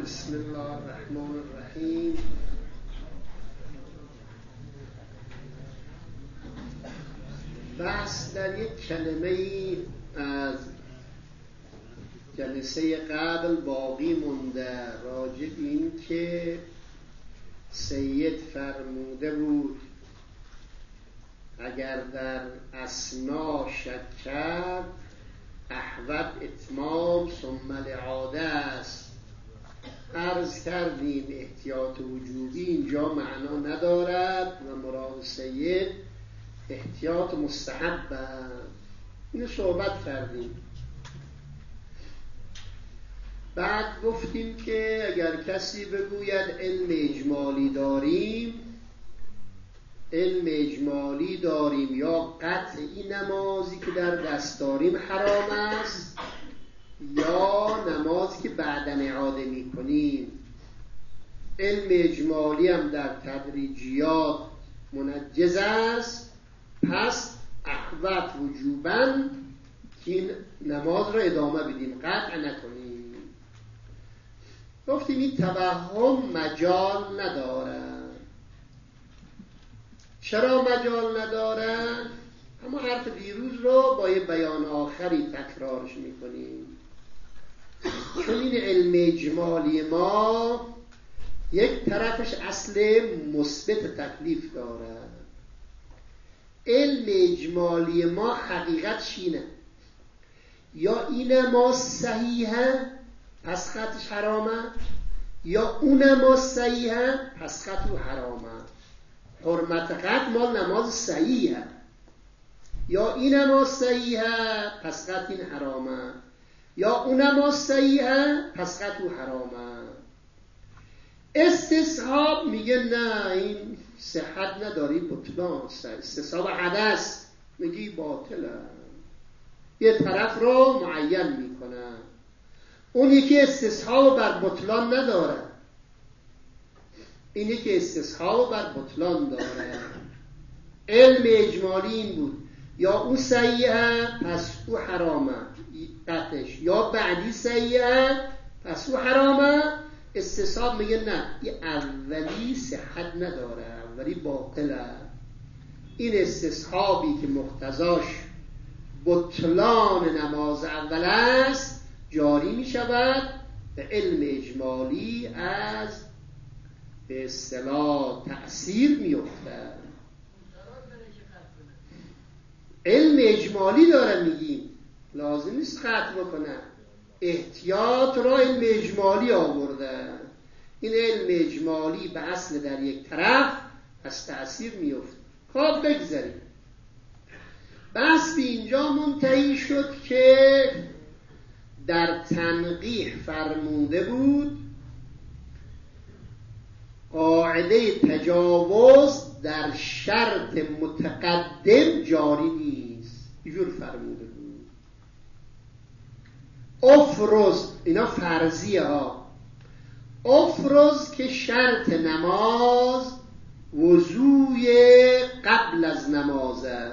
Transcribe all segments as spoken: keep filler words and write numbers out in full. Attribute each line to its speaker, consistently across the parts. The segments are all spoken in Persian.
Speaker 1: بسم الله الرحمن الرحیم. بحث در یک کلمه ای از جلسه قبل باقی مونده راجع به این که سید فرموده بود اگر در اسنا شک کرد احوط اتمام ثم الاعاده است. عرض کردیم احتیاط وجوبی اینجا معنا ندارد و مراد سید احتیاط مستحب است. اینو صحبت کردیم. بعد گفتیم که اگر کسی بگوید علم اجمالی داریم علم اجمالی داریم یا قطعی نمازی که در دست داریم حرام است یا نمازی که بعداً اعاده می کنیم، علم اجمالی هم در تدریجیات منجز است، پس احوط وجوباً که این نماز را ادامه بدیم، قطع نکنیم. گفتیم این توهم مجال ندارد. چرا مجال ندارد؟ اما حرف دیروز رو با یه بیان آخری تکرارش میکنیم. چون این علم اجمالی ما یک طرفش اصل مثبت تکلیف دارد. علم اجمالی ما حقیقت اینه، یا این ما صحیحه پس خطش حرامه، یا اون ما صحیحه پس خطو حرامه. حرمت خط مال نماز صحیحه، یا این ما صحیحه پس خط این حرامه، یا اون ما صحیحه پس خطو حرامه. استصحاب میگه نه این صحت نداری، بطلان. استصحاب حدث میگی باطله، یه طرف رو معین میکنه. اون یکی استصحاب بر بطلان نداره، اینی که استصحاب بر بطلان داره. علم اجمالی این بود یا او صحیحه پس او حرامه قطعش، یا بعدی صحیحه پس او حرامه. استصحاب میگه نه این اولی صحت نداره، اولی باطله. این استصحابی که مقتضاش بطلان نماز اول است جاری می شود به علم اجمالی از به اصطلاح تأثیر می افتد. علم اجمالی داره میگیم، لازم نیست خطا بکنه. احتیاط را علم اجمالی آورده. این علم اجمالی به اصل در یک طرف از تأثیر می افته. خب بگذاریم. بس به اینجا منتهی شد که در تنقیح فرموده بود قاعده تجاوز در شرط متقدم جاری نیست. اینجور فرموده بود افرز، اینا فرضیه ها، افرز که شرط نماز وضوی قبل از نمازه.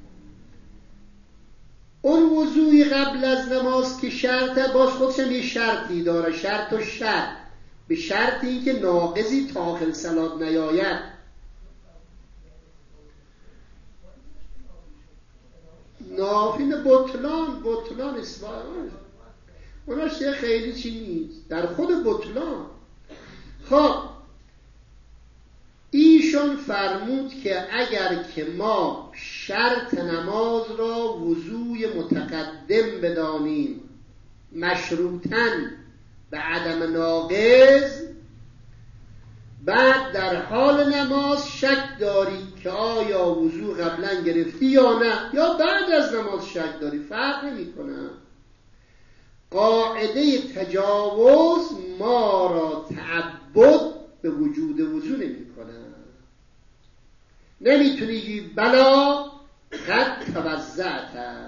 Speaker 1: اون وضوی قبل از نماز که شرطه، باز خودشم یه شرطی داره، شرط و شرط، به شرطی که ناقضی داخل صلات نیاید. نافین بطلان، بطلان اسوان اوناش یه خیلی چی نیست در خود بطلان. خب ایشون فرمود که اگر که ما شرط نماز را وضوی متقدم بدانیم مشروطاً به عدم ناقض، بعد در حال نماز شک داری که آیا وضو قبلا گرفتی یا نه، یا بعد از نماز شک داری، فرق نمی کنه. قاعده تجاوز ما را تعبد به وجود وضو نمی کنه. نمیتونی بلا قد توزعت.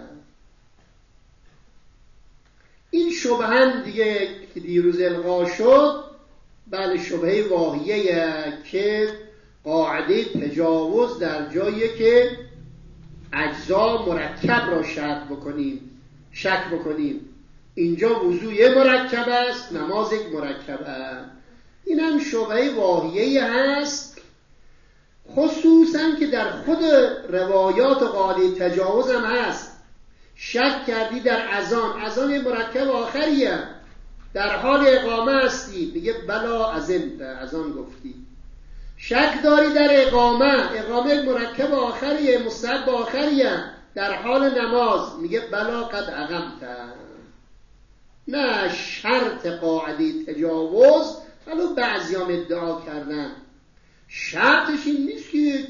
Speaker 1: این شبه هم دیگه که دیروز القا شد، بله شبهه واهیه که قاعده تجاوز در جایی که اجزا مرکب را شک بکنیم شک بکنیم اینجا وضو یه مرکب است، نماز یک مرکب است. این هم شبهه واهیه‌ای هست، خصوصا که در خود روایات قاعده تجاوز هم هست. شک کردی در اذان، اذان یه مرکب آخریه، در حال اقامه هستی، میگه بلا اذنت، اذان گفتی. شک داری در اقامه، اقامه یک مرکب آخریه، مستحب آخریه، در حال نماز میگه بلا قد اقمت. نه شرط قاعده تجاوز، حالا بعضیام ادعا کردن شرطش این نیست که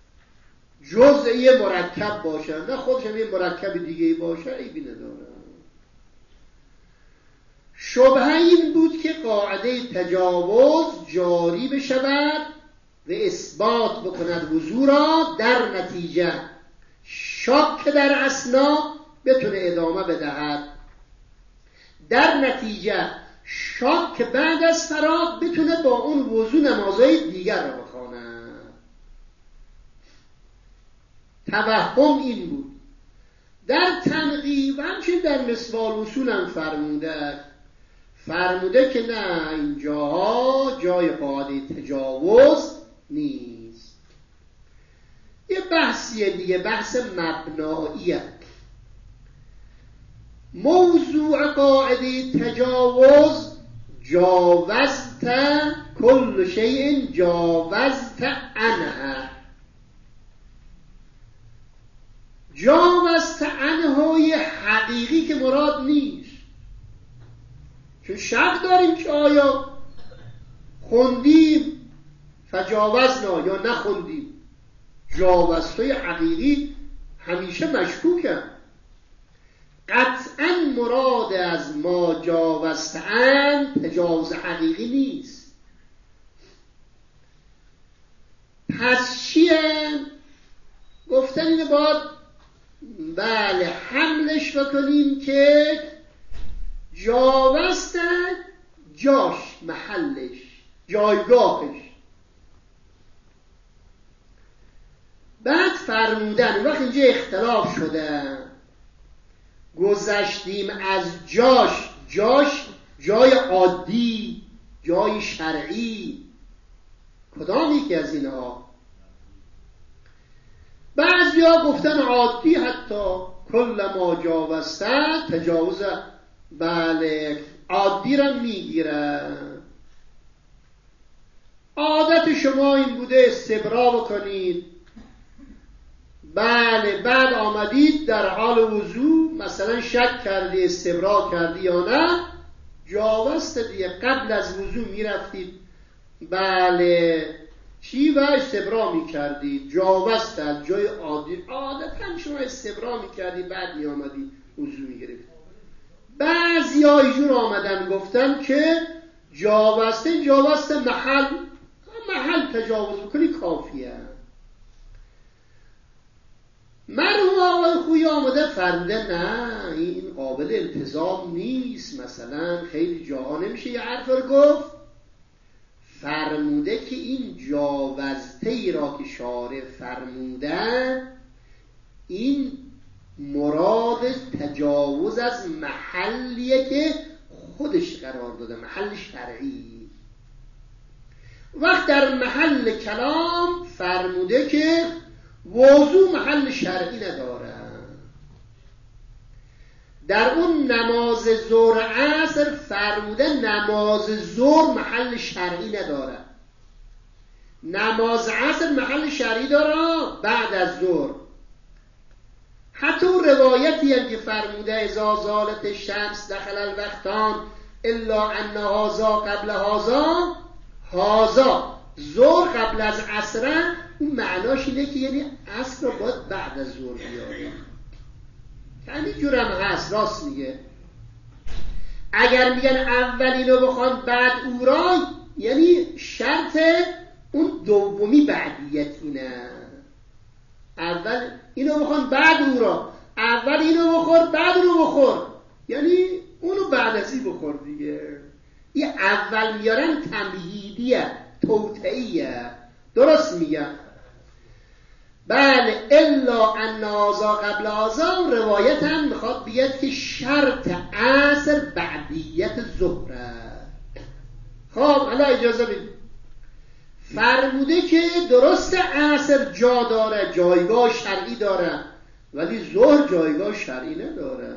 Speaker 1: جزئی مرکب باشه، نه خودش هم یه مرکب دیگه باشه، عیبی نداره. شبهه این بود که قاعده تجاوز جاری بشود و اثبات بکند وضو را، در نتیجه شاک در اثنا بتونه ادامه بدهد، در نتیجه شاک بعد از فراغ بتونه با اون وضو نمازهای دیگر را بخواند. توهم این بود. در تنقیب همچنین در مصباح اصول هم فرموده فرموده که نه، اینجاها جای قاعده تجاوز نیست. یه بحثیه دیگه، بحث مبناییه. موضوع قاعده تجاوز جاوزت کل شیء جاوزت عنه. جاوزت عنه حقیقی که مراد نیست، چون شک داریم که آیا خوندیم فجاوزنا یا نخوندیم. جاوزتای حقیقی همیشه مشکوکه. قطعا مراد از ما جاوزتن تجاوز حقیقی نیست. پس چیه؟ گفتن اینه باید بله حملش بکنیم که جاوزتن جاش، محلش، جایگاهش. بعد فرمودن وقت اینجا اختلاف شده، گذشتیم از جاش، جاش جای عادی، جای شرعی، کدام یکی از اینها؟ بعضی ها گفتن عادی، حتی کل ما جاوزته تجاوز، بله عادی را میگیره. عادت شما این بوده استبرا بکنید، بله بعد آمدید در حال وضو مثلا شک کردی استبرا کردی یا نه، جاوزت دیگه. قبل از وضو میرفتید بله چی و استبرا میکردید، جاوزت از جای عادی، عادتا شما استبرا میکردید بعد میآمدید وضو میگرفتید. بعضی ها ایجور آمدن گفتن که جاوزته جاوزت محل، محل تجاوز بکنی کافیه. مرحوم آقای خویی آمده فرموده نه این قابل التزام نیست، مثلا خیلی جاها نمیشه یه حرف رو گفت. فرموده که این جاوزته ای را که شارع فرموده این مراد تجاوز از محلیه که خودش قرار داده، محل شرعی. وقت در محل کلام فرموده که وضو محل شرعی نداره. در اون نماز ظهر عصر فرموده نماز ظهر محل شرعی نداره، نماز عصر محل شرعی داره بعد از ظهر. حتی روایتی هم که فرموده اذا زالت الشمس دخل الوقتان الا ان هذا قبل هذا، هذا ظهر قبل از عصر، اون معناش اینه که یعنی عصر رو باید بعد از ظهر بیاریم. همین جورم هست، راست میگه. اگر میگن اول اینو بخوان بعد او را، یعنی شرط اون دومی بعدیت اینه، اول اینو بخوان بعد او را، اول اینو بخور بعد اونو بخور، یعنی اونو بعد ازی بخور دیگه. یه اول میارن تمهیدیه، توطئیه. درست میگن. بله الا ان آزا قبل آزا، روایت هم میخواد بگید که شرط عصر بعدیت ظهر. خب حالا اجازه بدید، فرموده که درست عصر جا داره، جایگاه شرعی داره، ولی ظهر جایگاه شرعی نداره.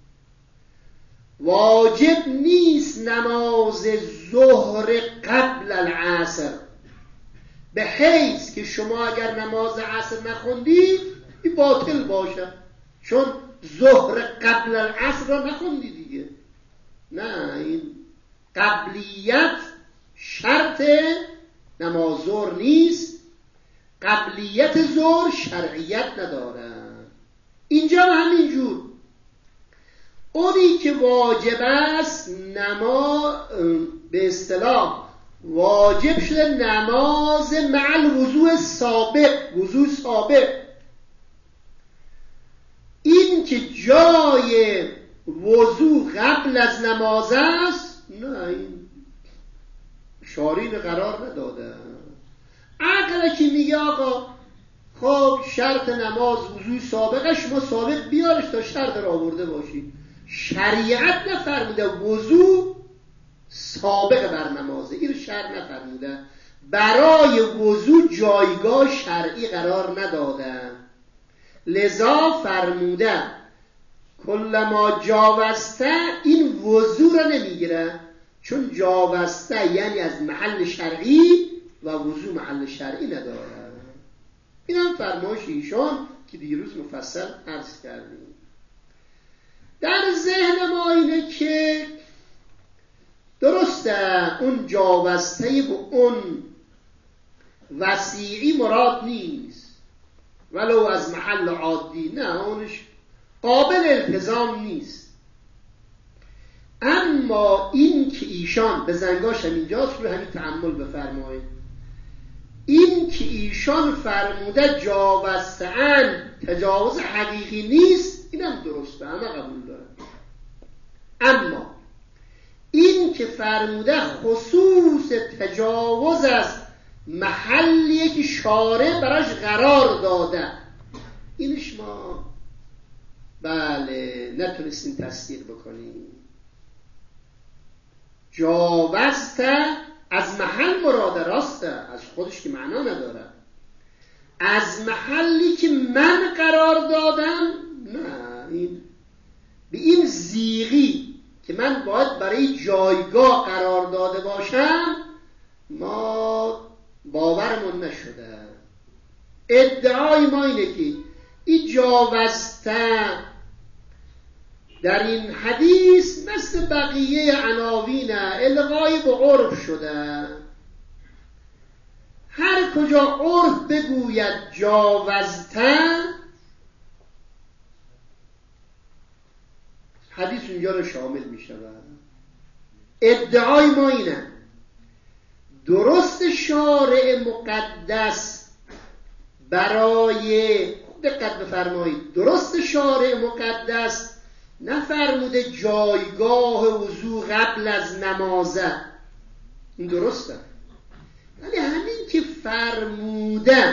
Speaker 1: واجب نیست نماز ظهر قبل العصر، به حیث که شما اگر نماز عصر نخوندید این باطل باشه، چون ظهر قبل العصر را نخوندی دیگه. نه، این قبلیت شرط نماز ظهر نیست، قبلیت ظهر شرعیت نداره. اینجا هم همینجور، اونی که واجب است نماز به اصطلاح واجب شده نماز مع الوضوء سابق، وضوء سابق. این که جای وضوء قبل از نماز است، نه، این شارین قرار نداده. عقل که میگه آقا خب شرط نماز وضوء سابقه، شما سابق بیارش تا شرط را آورده باشید. شریعت نفرموده وضوء سابق بر نمازه، این شرط نفرموده. برای وضوء جایگاه شرعی قرار نداده، لذا فرموده کلما جاوسته، این وضوء را نمیگیره، چون جاوسته یعنی از محل شرعی و وضوء محل شرعی نداره. این هم فرمایش ایشان که دیروز مفصل عرض کردیم. در ذهن ما اینه که درسته اون جاوسته و اون وسیعی مراد نیست، ولو از محل عادی، نه، اونش قابل التزام نیست. اما این که ایشان به زنگاش هم اینجاست، رو همین تأمل بفرمایید، این که ایشان فرموده جاوسته‌اند تجاوز حقیقی نیست، اینم درسته، همه قبول دارن. اما این که فرموده خصوص تجاوز است، محلیه که شارع براش قرار داده، اینش ما بله نتونستیم تصدیق بکنیم. جاوزته از محل مراد راسته، از خودش که معنا نداره. از محلی که من قرار دادم، نه، این به این زیغی که من باید برای جایگاه قرار داده باشم ما باورمون نشده. ادعای ما اینه که این جاوسته در این حدیث مثل بقیه عناوین الغای به عرف شده. هر کجا عرف بگوید جاوزته، حدیث اونجا رو شامل می شود. ادعای ما اینه درست شارع مقدس برای، دقت بفرمایید، درست شارع مقدس نفرموده جایگاه وضوء قبل از نمازه، این درسته، ولی همین که فرموده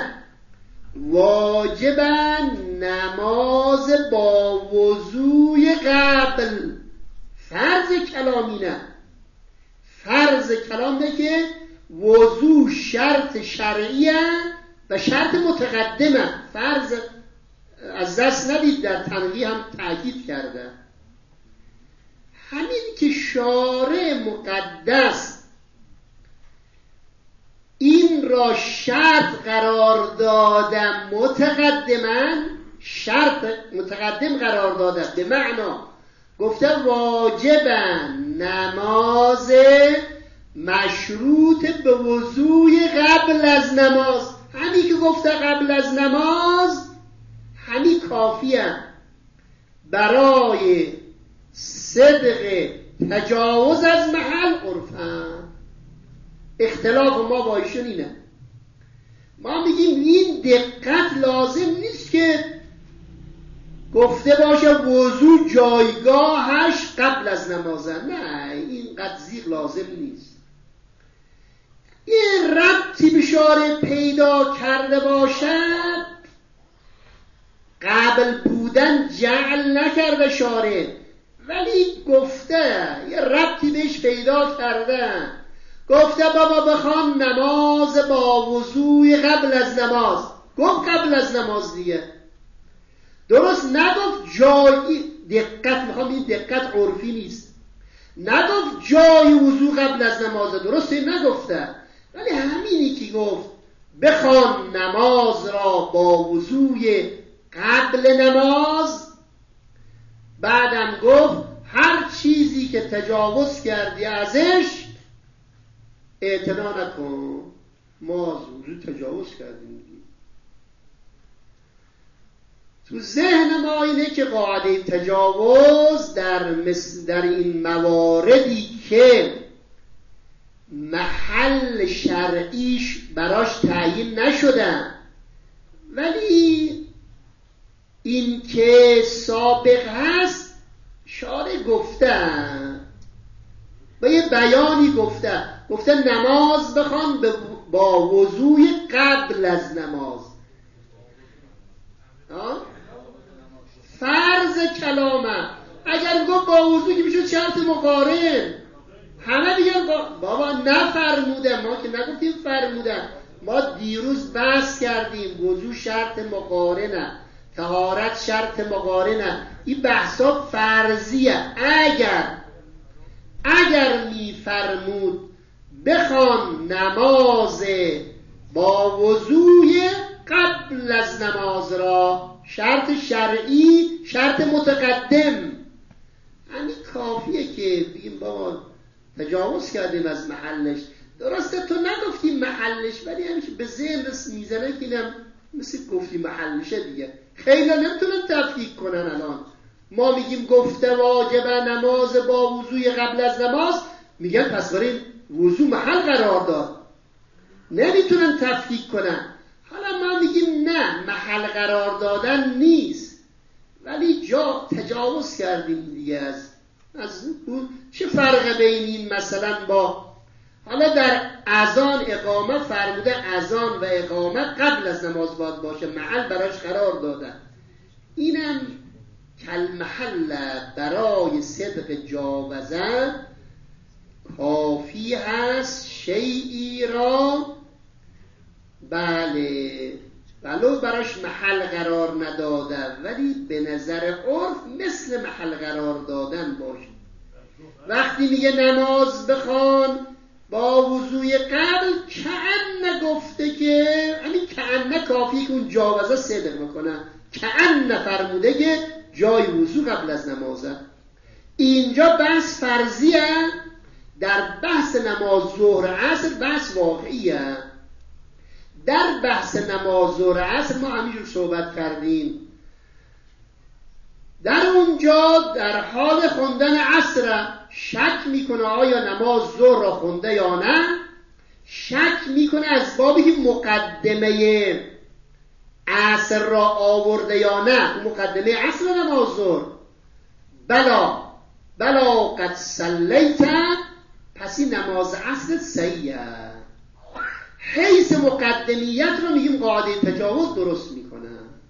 Speaker 1: واجبا نماز با وضوء قبل، فرض کلامی نه، فرض کلام نه که وضوء شرط شرعیه و شرط متقدمه. فرض از دست ندید، در تنقیح هم تأکید کرده. همین که شارع مقدس این را شرط قرار داده، متقدما شرط متقدم قرار داده، به معنا گفته واجبا نماز مشروط به وضوء قبل از نماز. همین که گفته قبل از نماز، همین کافیه برای صدق تجاوز از محل عرفا. اختلاف ما با ایشون اینه، ما میگیم این دقت لازم نیست که گفته باشه وضوء جایگاهش قبل از نمازه، نه، این قدزیق لازم نیست. این ربطی به شارع پیدا کرده باشد قبل بودن جعل نکرده شارع، ولی گفته یه ربطی بهش پیدا کرده، گفته بابا بخوان نماز با وضوی قبل از نماز. گفت قبل از نماز دیگه، درست نگفت جایی. دقت میخوام، این دقت عرفی نیست، نگفت جای وضو قبل از نمازه، درسته نگفته، ولی همینی که گفت بخوان نماز را با وضوی قبل نماز، بعدم گفت هر چیزی که تجاوز کردی ازش اعتنا نکن. ما از وضو تجاوز کردیم. تو ذهن ما اینه که قاعده تجاوز در, مس... در این مواردی که محل شرعیش براش تعیین نشدن، ولی این که سابق هست شارع گفته، با یه بیانی گفته، گفته نماز بخوان با وضوی قبل از نماز. فرض کلامه اگر گفت با وضو که میشه شرط مقارن، همه دیگه بابا نفرموده، ما که نگفتیم فرمودن، ما دیروز بحث کردیم وضو شرط مقارنه، طهارت شرط مقارنه، این بحثا فرضیه. اگر اگر میفرمود بخوان نماز با وضوی قبل از نماز را، شرط شرعی، شرط متقدم، همین کافیه که بگیم بابا تجاوز کردیم از محلش. درسته تو نگفتی محلش، ولی همیشه به ذهن میزنه که اینم مثل گفتی محلشه دیگه. خیلی نمیتونن تفکیک کنن. الان ما میگیم گفته واجبه نماز با وضوی قبل از نماز، میگن پس برای وضو محل قرار داد، نمیتونن تفکیک کنن. حالا ما میگیم نه، محل قرار دادن نیست، ولی جا تجاوز کردیم دیگه از از اون. چه فرق بین این مثلا با حالا در اذان اقامه فرموده اذان و اقامه قبل از نماز باید باشه، محل براش قرار دادن، اینم کل محل برای صدق جاوزن کافی هست شیئی را بله ولو براش محل قرار نداده، ولی به نظر عرف مثل محل قرار دادن باشه. وقتی میگه نماز بخوان با وضوی قبل، کأن گفته که همین کأن کافی که اون جاوزه صدق بکنه، کأن فرموده که جای وضو قبل از نمازه. اینجا بحث فرضیه، در بحث نماز ظهر عصر بحث واقعیه. در بحث نماز ظهر عصر ما همینجور صحبت کردیم، در اونجا در حال خوندن عصر شک میکنه آیا نماز ظهر را خونده یا نه، شک میکنه از بابی که مقدمه عصر را آورده یا نه، مقدمه عصر نماز ظهر. بلا بلا قد صلیت، پس این نماز عصر صحیحه. حیث مقدمیت رو میگیم قاعده تجاوز درست میکنه.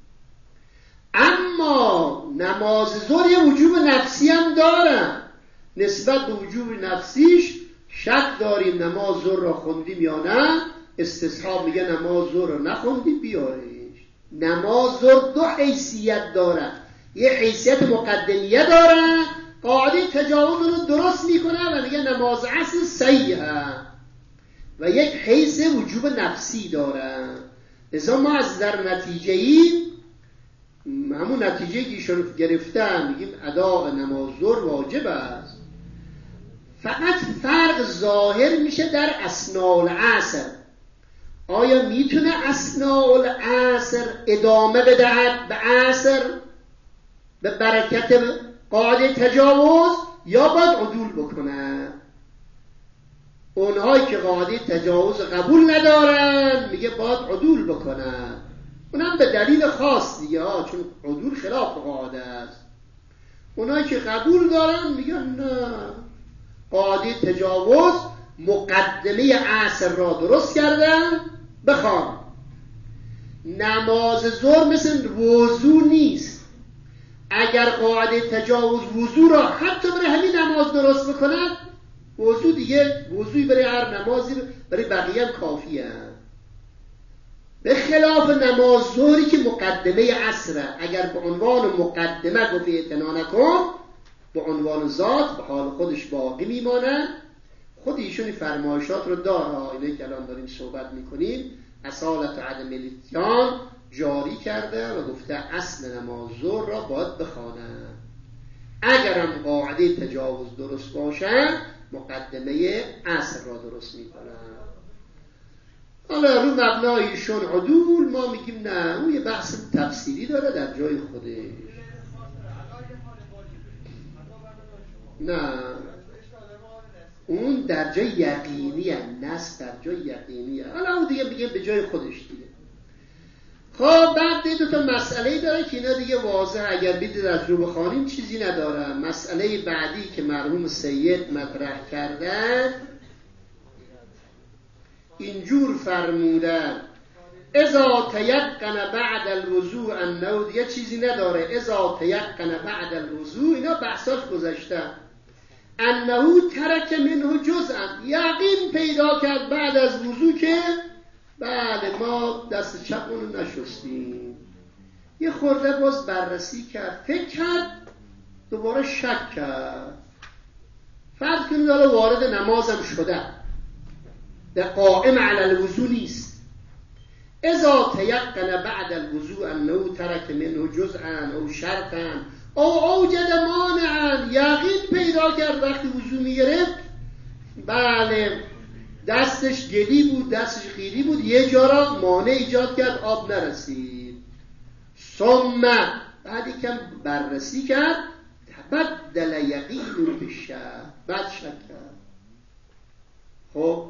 Speaker 1: اما نماز ظهر یه وجوب نفسی هم داره، نسبت به وجوب نفسیش شک داریم نماز ظهر را خوندیم یا نه. استصحاب میگه نماز ظهر را نخوندیم بیارش. نماز ظهر دو حیثیت داره، یه حیثیت مقدمیه داره، قاعده تجاوز رو درست میکنه و میگه نماز عصر صحیحه، و یک حیث وجوب نفسی داره. لذا ما از در نتیجه‌ای همون نتیجه که ایشون گرفتن میگیم اداء نماز ظهر واجب است. فقط فرق ظاهر میشه در اثناء العصر. آیا میتونه اثناء العصر ادامه بدهد به عصر به برکت قاعده تجاوز، یا باید عدول بکنه؟ اونهایی که قاعده تجاوز قبول ندارن میگه باید عدول بکنن، اونم به دلیل خاص دیگه ها، چون عدول خلاف قاعده است. اونهایی که قبول دارن میگن نه، قاعده تجاوز مقدمه عصر را درست کردن بخوان. نماز ظهر مثل وضو نیست. اگر قاعده تجاوز وضو را حتی برای همین نماز درست بکنن، وضو دیگه وضوی برای هر نمازی برای بقیه هم کافیه. به خلاف نماز ظهری که مقدمه عصره، اگر به عنوان مقدمه گفت اعتنا نکن، به عنوان ذات به حال خودش باقی میمانه. خود ایشون فرمایشات رو داره، اینه که الان داریم صحبت میکنیم، اصالت و عدم الاتیان جاری کرده و گفته اصل نماز ظهر را باید بخوانه. اگرم قاعده تجاوز درست باشه، مقدمه عصر را درست میکنه. حالا رو مبنای ایشون عدول ما میگیم نه، اون یه بحث تفسیری داره در جای خودش. نه اون در جای یقینیه، نص در جای یقینیه. حالا اون دیگه بگیم به جای خودش دیگه. خب بعد دو تا مسئله داره که اینا دیگه واضح، اگر بیدید از رو بخوانیم چیزی نداره. مسئله بعدی که مرحوم سید مطرح کردن اینجور فرمودن: اذا تیقن بعد الوضوء النود، یه چیزی نداره. اذا تیقن بعد الوضوء، اینا بحثاش گذشته، انه ترک منه جزءا، یقین پیدا کرد بعد از وضو که بله ما دست چپمون رو نشستیم. یه خورده باز بررسی کرد، فکر کرد، دوباره شک کرد. فرض کنید حالا وارد نمازم شده، در قائم علی الوضو نیست. اذا تیقن بعد الوضوء انه ترک منه جزءا او شرطا او اوجد مانعا، یقین پیدا کرد وقتی وضو میگرفت بله دستش گلی بود، دستش خیری بود، یه جا را مانع ایجاد کرد، آب نرسید. ثم بعدی کم بررسی کرد، تبدل یقین بشه، بعد شک کرد. خب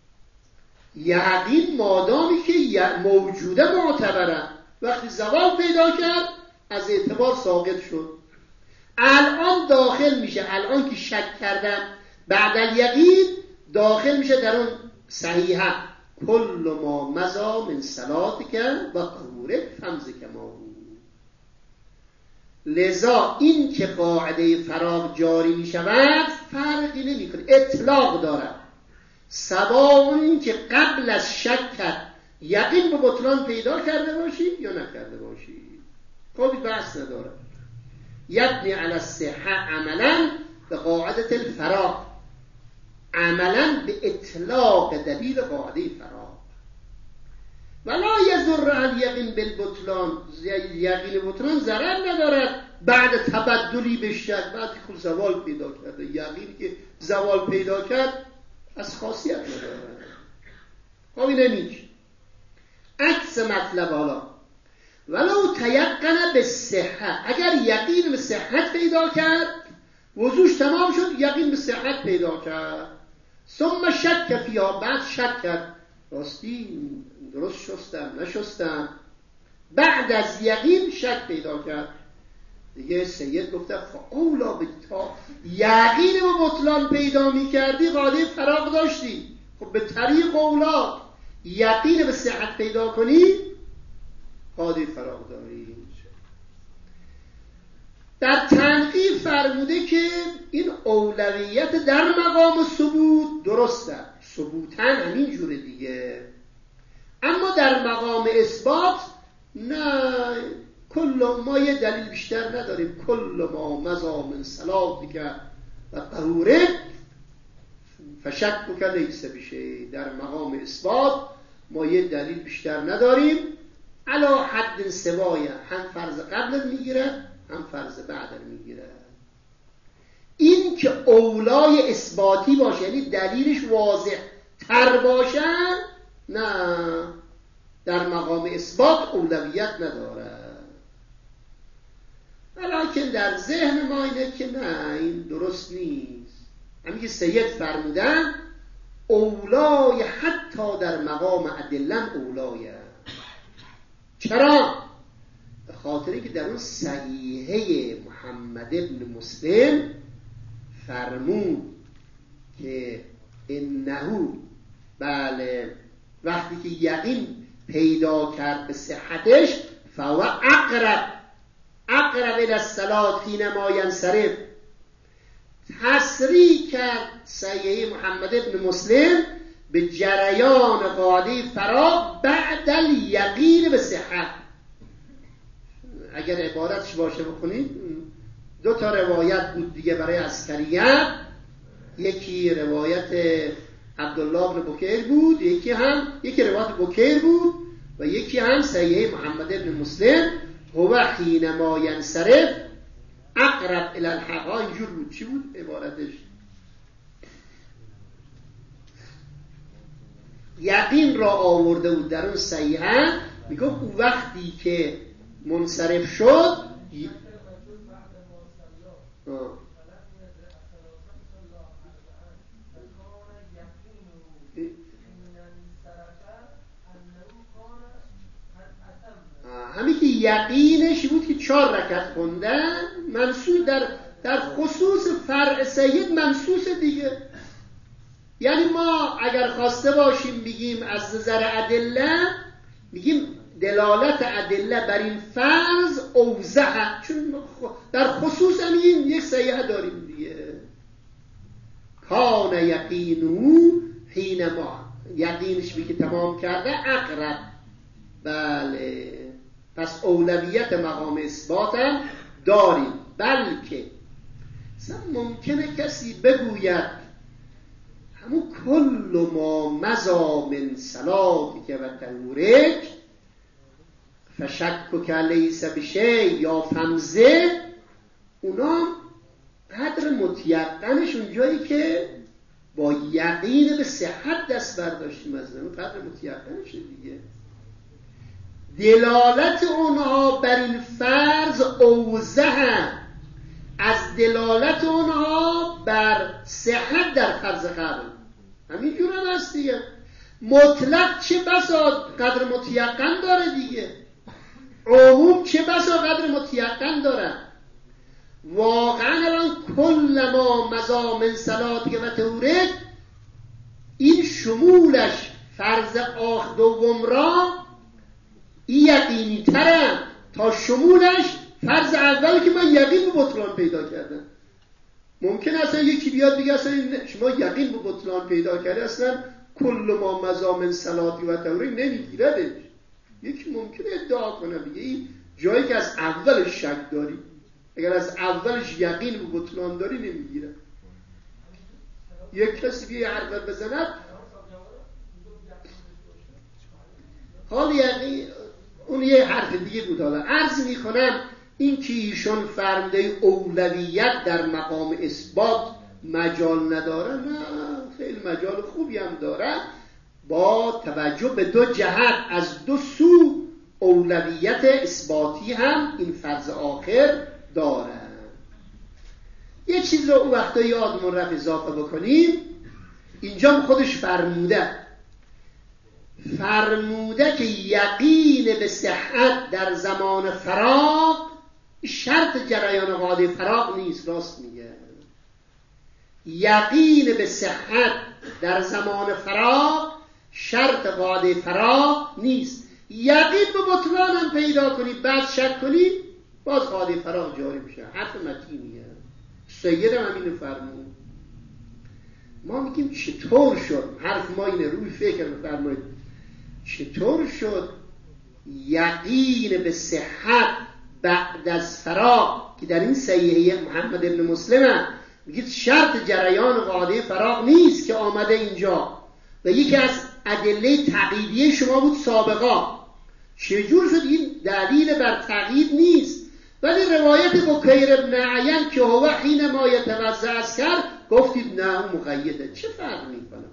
Speaker 1: یقین مادامی که موجوده معتبره، وقتی زوال پیدا کرد از اعتبار ساقط شد. الان داخل میشه، الان که شک کردم بعد الیقین داخل میشه در اون صحیحه: کل ما مضا من صلاتک و طهورک فامسک ما بود. لذا این که قاعده فراغ جاری میشود فرقی نمیکنه، اطلاق دارد. سواء این که قبل از شک کرد یقین به بطلان پیدا کرده باشی یا نکرده باشی، خب بحث نداره. یبنی علی الصحه عملا به قاعده الفراغ، عملا به اطلاق دلیل قاعده فراغ. ولا یضر الیقین بالبطلان، یقین بطلان ضرر ندارد بعد تبدلی به شک، بعد که زوال پیدا کرده. یقین که زوال پیدا کرد از خاصیت نداره. خب اینه نیست. عکس مطلب حالا ولو تیقن به صحت، اگر یقین به صحت پیدا کرد، وضوش تمام شد، یقین به صحت پیدا کرد، ثم شک فیها، بعد شک کرد راستی درست شستم نشستم، بعد از یقین شک پیدا کرد، دیگه سید گفته فاولا بتا، یقین به بطلان پیدا می کردی قاعده فراغ داشتی، خب به طریق اولا یقین به صحت پیدا کنی قاعده فراغ داری. در تنقیح فرموده که این اولویت در مقام ثبوت درسته، ثبوتاً همین جوره دیگه، اما در مقام اثبات نه، کل ما یه دلیل بیشتر نداریم. کل ما مضا من صلاتک و طهورک فشکک لیس بشیء، در مقام اثبات ما یه دلیل بیشتر نداریم. علا حد سوایه، هم فرض قبلت میگیره هم فرض بعدت میگیره. این که اولای اثباتی باشه، یعنی دلیلش واضح تر باشه، نه، در مقام اثبات اولویت نداره. ولیکن در ذهن ما اینه که نه، این درست نیست. همین که سید فرمودن اولای حتی در مقام ادلن اولایه. چرا؟ به خاطری که در اون صحیحه محمد ابن مسلم فرمود که انهو، بله، وقتی که یقین پیدا کرد به صحتش، فهو اقرب اقرب الی الصلاة حینما ینصرف. تصریح کرد صحیح محمد ابن مسلم به جریان قاعده فراغ بعد الیقین به صحت. اگر عبارتش باشه بخونید، دو تا روایت بود دیگه برای عسکریت، یکی روایت عبدالله بن بکیر بود، یکی هم یکی روایت بکیر بود و یکی هم صحیح محمد ابن مسلم، هو حینما ینصرف اقرب الی الحق. اینجور بود. چی بود عبارتش؟ یقین را آورده بود در اون صحیحه، میگفت او وقتی که منصرف شد آه. همین که یقینش بود که چهار رکعت خوندن، منصوص در در خصوص فرع سید منصوص دیگه. یعنی ما اگر خواسته باشیم بگیم از نظر ادله، میگیم دلالت ادله بر این فرض اوضح، چون در خصوص همین یک صحیحه داریم دیگه. کان یقینو حینما، یقینش بی که تمام کرده اقرب. بله، پس اولویت مقام اثبات هم داریم. بلکه ممکنه کسی بگوید همون کل ما مضا من صلاتی که و تورک فشک که لیس بشه یا فمزه، اونا قدر متیقنش اونجایی که با یقین به صحت دست برداشتیم از اون قدر متیقنش دیگه. دلالت اونها بر این فرض اوضح از دلالت اونها بر صحت در فرض قبل. همین جور هم هست دیگه. مطلق چه بسا قدر متیقن داره دیگه، عموم چه بسا قدر متیقن داره. واقعا الان کل ما مضا من صلاتی و تورک، این شمولش فرض آخ دوم را این یقینی تره تا شمولش فرض اولی که من یقین به بطلان پیدا کردم. ممکن اصلا یکی بیاد بگه اصلا شما یقین به بطلان پیدا کرده، اصلا کل ما مضا من صلاتی و تورک نمیگیردش. یکی ممکنه ادعا کنه بگه این جایی که از اولش شک داری، اگر از اولش یقین به بطلان داری نمیگیره. یک کسی که یه حرف بزند حال یقین اون یه حرف دیگه بود. حالا عرض میکنم این که ایشون فرموده اولویت در مقام اثبات مجال نداره، نه خیلی مجال خوبی هم داره، با توجه به دو جهت از دو سو اولویت اثباتی هم این فرض آخر داره. یه چیز رو اون وقتا یادمون رفت اضافه بکنیم. اینجا خودش فرموده فرموده که یقین به صحت در زمان فراغ شرط جریان قاعده فراغ نیست. راست میگه، یقین به صحت در زمان فراغ شرط قاعده فراغ نیست. یقین به بطلان هم پیدا کنی بعد شک کنی باز قاعده فراغ جاری میشه. حرف متینیه. سید هم همینو فرمود. ما میگیم چطور شد؟ حرف ما اینه، روی فکر بفرمایید. چطور شد یقین به صحت بعد از فراغ که در این صحیحه محمد ابن مسلم میگید شرط جریان قاعده فراغ نیست که آمده اینجا و یکی از ادله تقییدیه شما بود سابقا، چجور شد این دلیل بر تقیید نیست؟ ولی روایت بکیر ابن عین که هو حین ما یتوضا از کرد گفتید نه اون مقیده. چه فرق میکنه؟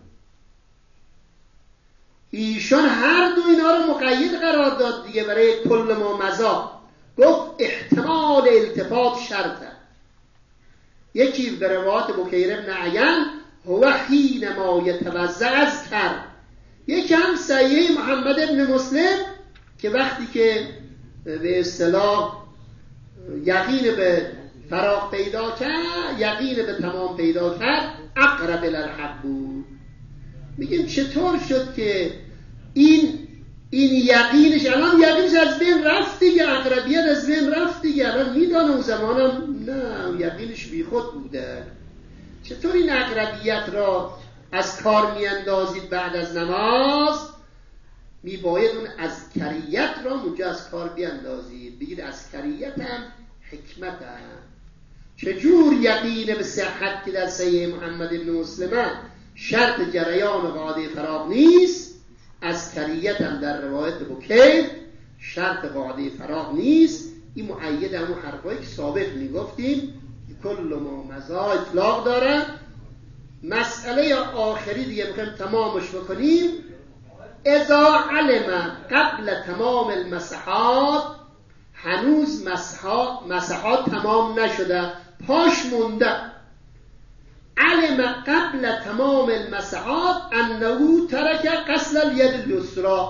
Speaker 1: ایشان هر دو اینا رو مقید قرار داد دیگه. برای کل ما مضا گفت احتمال التفات شرطه. یکی به روایت بکیر ابن عین هو حین ما یتوضا از کرد، یکی هم صحیح محمد ابن مسلم که وقتی که به اصطلاح یقین به فراغ پیدا کرد، یقین به تمام پیدا کرد، اقرب الی الحق بود. میگیم چطور شد که این این یقینش الان یقینش از بین رفت دیگه، اقربیت از بین رفت دیگه، الان میدانه اون زمانم نه یقینش بی خود بوده. چطور این اقربیت را از کار میاندازید بعد از نماز؟ میباید اون اذکریت را اونجا از کار بیاندازید، بگید اذکریت هم حکمت هم. چجور یقین به صحت که در صحیح محمد بن مسلمه شرط جریان قاعده فراغ نیست، اذکریت هم در روایت بکیر شرط قاعده فراغ نیست. این مؤید همون حرفایی که سابق میگفتیم کل ما مزا اطلاق داره. مسئله آخری دیگه میخوایم تمامش بکنیم. اذا علم قبل تمام المسحات، هنوز مسحات, مسحات تمام نشده، پاش مونده. علم قبل تمام المسحات انه ترک غسل الید الیسری،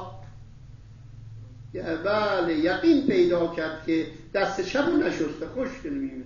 Speaker 1: بله یقین پیدا کرد که دست چپ رو نشسته، خوشگل میبینه.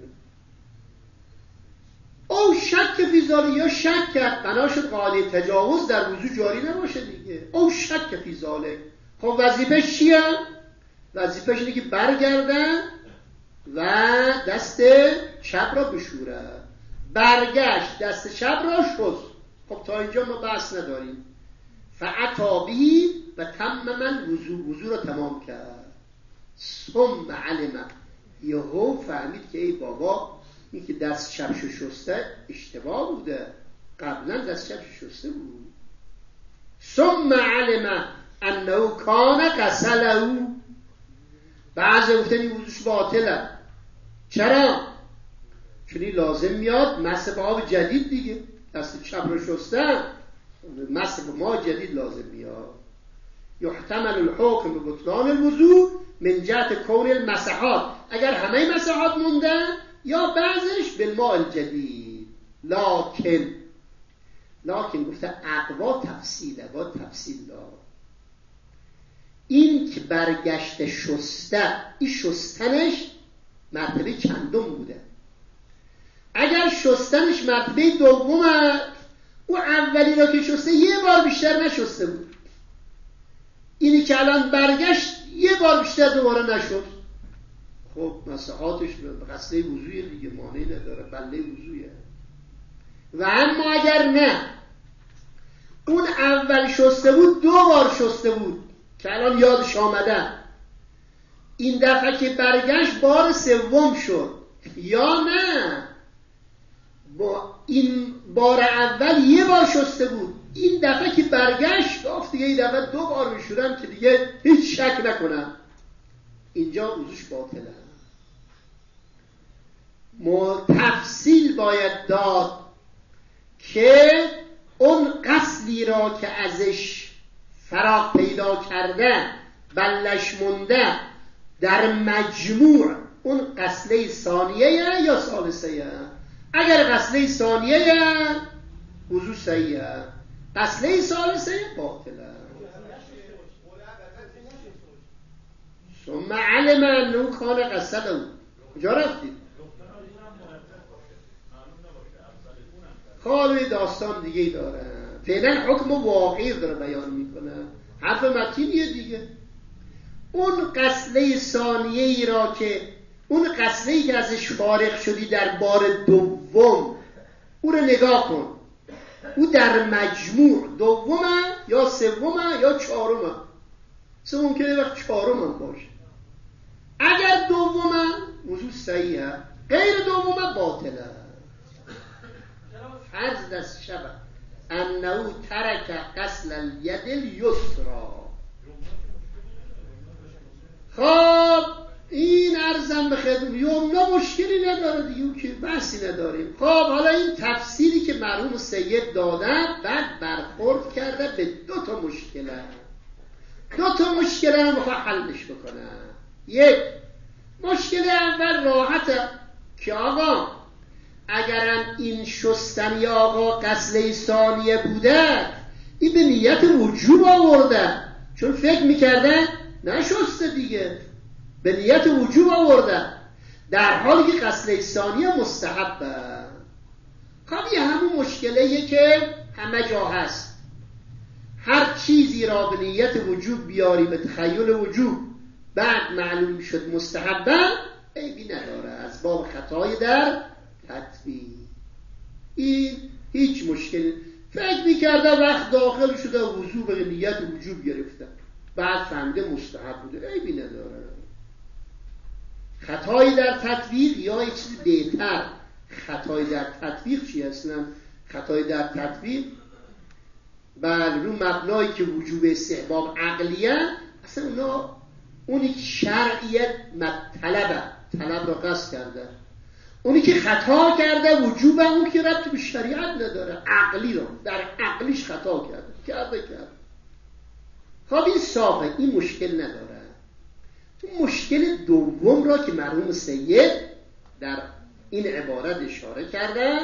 Speaker 1: او شک فی ذالک، یا شک کرد بنا شد قاعده تجاوز در وضو جاری نباشه دیگه. او شک فی ذالک، خب وظیفش چیه؟ وظیفش اینه که برگرده و دست چپ را بشوره. برگشت دست چپ را شست، خب تا اینجا ما بحث نداریم. فعطابی و تمم الوضو، وضو را تمام کرد. ثم علم، یهو فهمید که ای بابا این که دست چپشو شسته اشتباه بوده، قبلا دست چپشو شسته بود. ثم علم انه کان غسله، بعضی گفتن این وضوش باطله. چرا؟ چون این لازم میاد مسح به آب جدید دیگه، دست چپ رو شستن مسح به ما جدید لازم میاد. یحتمل الحکم به بطلان الوضو من جهت کون المسحات، اگر همه مسحات مونده یا بعضش بالماء الجدید. لکن لکن گفته اقوا تفصیله، با تفصیل دار. این که برگشت شسته، این شستنش مرتبه چندم بوده. اگر شستنش مرتبه دومه، او اولی را که شسته یه بار بیشتر نشسته بود. اینی که الان برگشت یه بار بیشتر دوباره نشد، خب مسحاتش به غسله وضوی دیگه، مانعی نداره، بله وضویه. و اما اگر نه اون اول شسته بود دو بار شسته بود که الان یادش آمده، این دفعه که برگشت بار سوم شد، یا نه با این بار اول یه بار شسته بود، این دفعه که برگشت گفت دیگه این دفعه دو بار میشورم که دیگه هیچ شک نکنم، اینجا وضوش باطله. تفصیل باید داد که اون غسلی را که ازش فراغ پیدا کرده بلش مونده در مجموع اون غسله ثانیه یا ثالثه. اگر غسله ثانیه وضو صحیحه، غسله ثالثه باطله. ثم علم انه کان غسله. کجا رفتید؟ خالوی داستان دیگه ای داره، فعلا حکم واقعی داره بیان میکنه، حرف متینیه دیگه. اون غسله ثانیه ای را که اون غسله ای که ازش فارغ شدی در بار دوم، او رو نگاه کن، او در مجموع دومه یا سومه یا چهارمه، سه ممکنه وقت چهارمه باشه. اگر دومه وضو صحیحه، غیر دومه باطله. فرض دست شبه انه ترک غسل الید الیسرا. خب این عرضم به خدمت یمنا مشکلی نداره دیگه که بحثی نداریم. خب حالا این تفسیری که مرحوم سید دادن بعد برخورد کرده به دو تا مشکله. دو تا مشکله رو میخواه حلش بکنه. یک، مشکل اول راحته که آقا اگرم این شستنی آقا غسله ثانیه بوده، این به نیت وجوب آورده، چون فکر میکرده نشسته دیگه، به نیت وجوب آورده، در حالی که غسله ثانیه مستحبه. خب یه همون مشکله یه که همه جا هست. هر چیزی را به نیت وجوب بیاری به تخیل وجوب بعد معلوم شد مستحبه عیبی نداره، از باب خطای در تطبیق. این هیچ مشکلی. فکر میکرده وقت داخل شده وضو به نیت وجوب گرفته بعد فهمیده مستحب بوده، عیبی نداره. خطای در تطبیق یا یک چیز بهتر، خطای در تطبیق چی اصلا؟ خطای در تطبیق بله رو مبنایی که وجوب استحباب عقلیه، اصلا اونا اونی که شرعیت طلبه طلب را قصد کرده، اونی که خطا کرده وجوب اون که ربطی به شریعت نداره، عقلی را در عقلیش خطا کرده کرده کرده خب این صافه، این مشکل نداره. مشکل دوم را که مرحوم سید در این عبارت اشاره کرده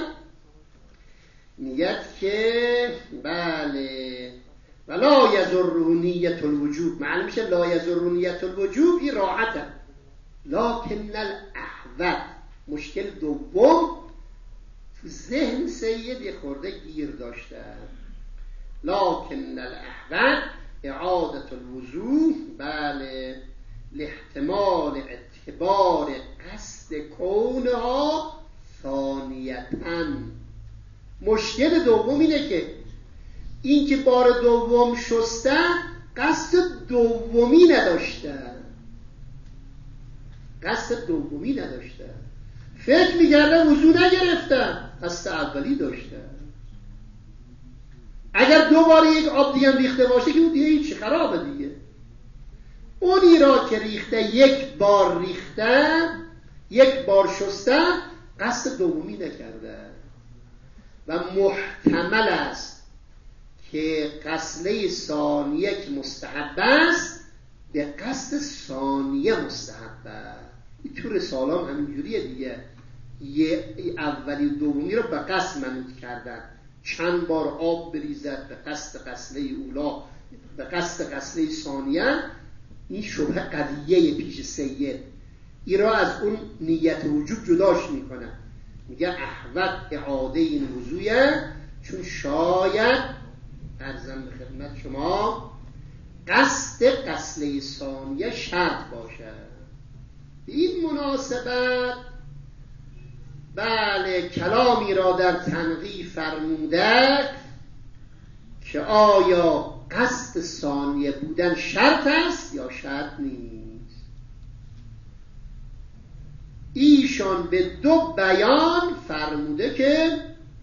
Speaker 1: میگه که بله ولا یضر نیت الوجوب، معلوم میشه لا یضر نیت الوجوب این راحته، لکن الاحوط مشکل دوم تو ذهن سید یه خورده گیر داشته، لکن الاحوط اعادت الوضوء بله لاحتمال اعتبار قصد کونها ثانیتاً. مشکل دوم اینه که این که بار دوم شسته قصد دومی نداشته، قصد دومی نداشته، فکر می‌کرده وضو نگرفته، قصد اولی داشته. اگر دو بار یک آب دیگه ریخته باشه که اون دیگه هیچ خرابه دیگه. اونی را که ریخته یک بار ریخته یک بار شسته قصد دومی نکرده و محتمل است که غسله ثانیه که مستحب است به قصد ثانیه مستحبه. این تو رسالام همینجوریه دیگه، یه اولی و دومی رو به قصد منوط کردن، چند بار آب بریزد به قصد غسله اولا به قصد غسله ثانیه. این شبه قضیه پیش سید این را از اون نیت وجوب جداش میکنه، میگه احوط اعاده این وضویه چون شاید ارزم به خدمت شما قصد غسله ثانیه شرط باشه. این مناسبت بله کلامی را در تنقیح فرموده که آیا قصد ثانیه بودن شرط است یا شرط نیست. ایشان به دو بیان فرموده که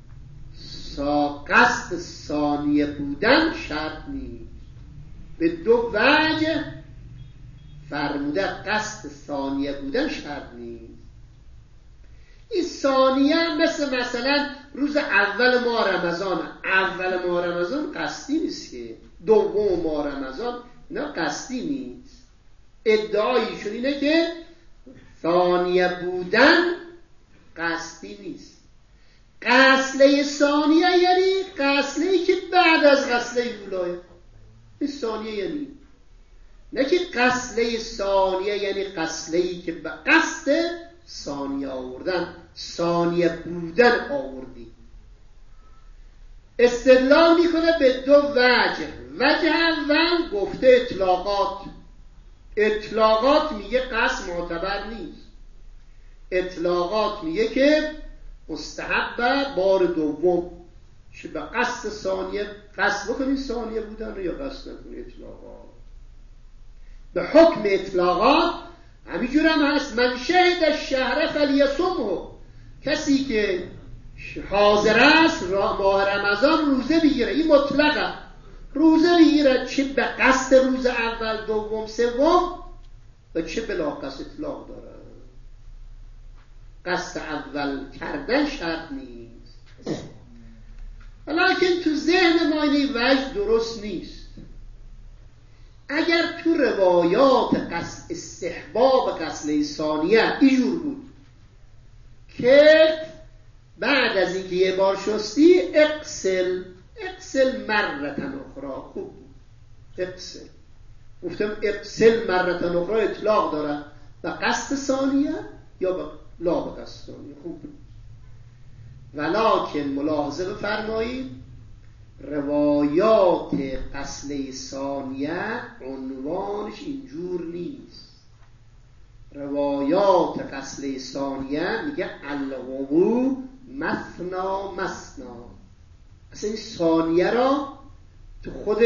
Speaker 1: قصد ثانیه بودن شرط نیست، به دو وجه فرموده قصد ثانیه بودن شرط نیست. این ثانیه مثل مثلا روز اول ماه رمضان، اول ماه رمضان قصدی نیست که، دوم ماه رمضان اینا قصدی نیست. ادعایشون اینه که ثانیه بودن قصدی نیست. غسله ثانیه یعنی غسله‌ای که بعد از غسله اولاه، این ثانیه یعنی نه که غسله ثانیه یعنی غسله‌ای که به قصد ثانیه آوردن، ثانیه بودن آوردی. استدلال میکنه به دو وجه. وجه اول گفته اطلاقات، اطلاقات میگه قصد معتبر نیست، اطلاقات میگه که مستحب بار دوم چه به قصد ثانیه قصد بکنی ثانیه بودن رو یا قصد نکنی. اطلاقات به حکم اطلاقات همینجور هم هست، من شهد الشهر فلیصمه، کسی که حاضر است ماه رمضان روزه بگیره، این مطلقه، روزه بگیره چه به قصد روز اول دوم سوم و چه بلا قصد اطلاق داره. قصد اول کردن شرط نیست، ولیکن تو ذهن ما این وجه درست نیست. اگر تو روایات قصد استحباب غسله ثانیه اینجور بود که بعد از اینکه یه بار شستی اغسل اغسل مرتن اخرى، خوب بود اغسل، گفتم اغسل مرتن اخرى اطلاق داره به قصد ثانیه یا به لا به قصد ثانیه، خوب بود. ولکن ملاحظه بفرمایید روایات قسله ثانیه عنوانش اینجور نیست. روایات قسله ثانیه میگه الغوو مثنا مثنا. اصلا این ثانیه را تو خود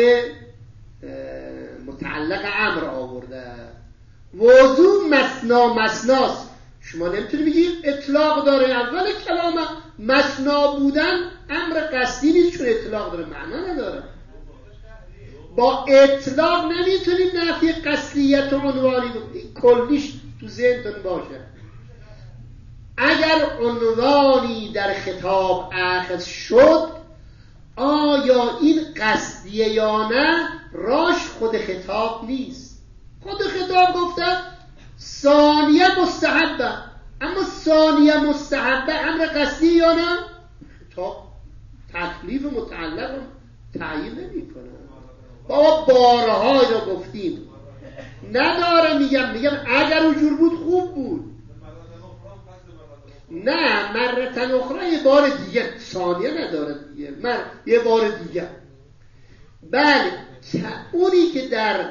Speaker 1: متعلق امر آورده. وضو مثنا مثناست. شما نمیتونی بگی اطلاق داره. اول کلام مثنا بودن امر قصدی نیست، چون اطلاق داره معنا نداره. با اطلاق نمیتونی نفی قصدیت و عنوانی کلیش تو ذهنتون باشه. اگر عنوانی در خطاب اخذ شد، آیا این قصدیه یا نه، راش خود خطاب نیست. خود خطاب گفته ثانیه مستحبه، اما ثانیه مستحبه امر قصدی یا نه؟ خطاب تکلیف متعلق تعیین نمی کنه. بابا بارها را گفتیم نداره. میگم میگم اگر اونجور بود خوب بود. نه مرتن اخرى یه بار دیگه، ثانیه نداره دیگه، من یه بار دیگه. بله اونی که در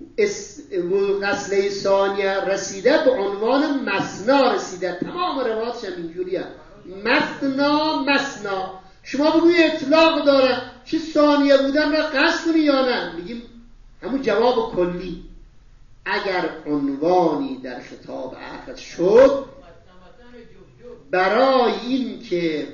Speaker 1: قسله ثانیه رسیده به عنوان مثنا رسیده، تمام روایاتش هم اینجوریه، مثنا مثنا. شما بگوی اطلاق داره، چه ثانیه بودن را قصد کنی یا نه؟ میگیم همون جواب کلی. اگر عنوانی در خطاب اخذ شد، برای این که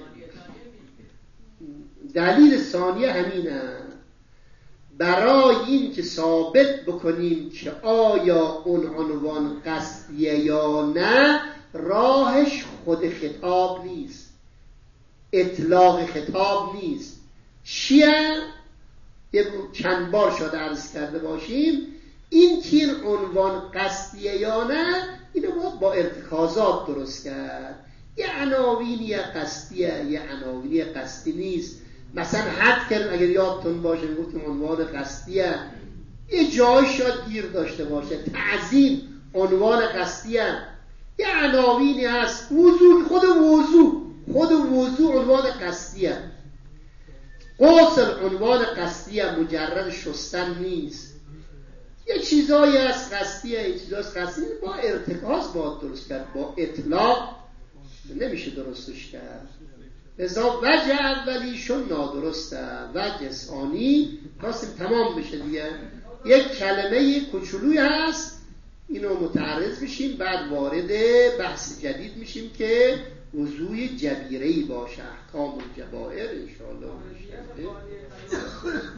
Speaker 1: دلیل ثانیه همینه، برای این که ثابت بکنیم که آیا اون عنوان قصدیه یا نه، راهش خود خطاب نیست، اطلاق خطاب نیست. چیه؟ یه چند بار شده عرض کرده باشیم، این که این عنوان قصدیه یا نه، اینو باید با ارتکازات درست کرد. یه عناوینی قصدیه، یه عناوینی قصدی نیست. مثلا حد کردیم اگر یادتون باشه گفتیم عنوان قصدیه، یه جای شاید گیر داشته باشه. تعظیم عنوان قصدیه. یه عناوینی هست، وضو، خود وضو خود وضو عنوان قصدیه. غسل عنوان قصدیه، مجرد شستن نیست. یه چیزایی هست قصدیه، یه چیزایی هست قصدیه. با ارتکاز باید درست کرد، با اطلاق نمیشه درستش کرد. لذا وجه اولیشون نادرسته، وجه ثانی خواستیم تمام بشه دیگه. یک کلمه کوچولوی هست، اینو متعرض میشیم، بعد وارد بحث جدید میشیم که وضوی جبیره‌ای باشه، احکام الجبائر انشاءالله.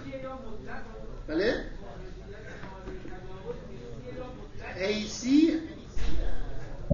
Speaker 1: بله حیثی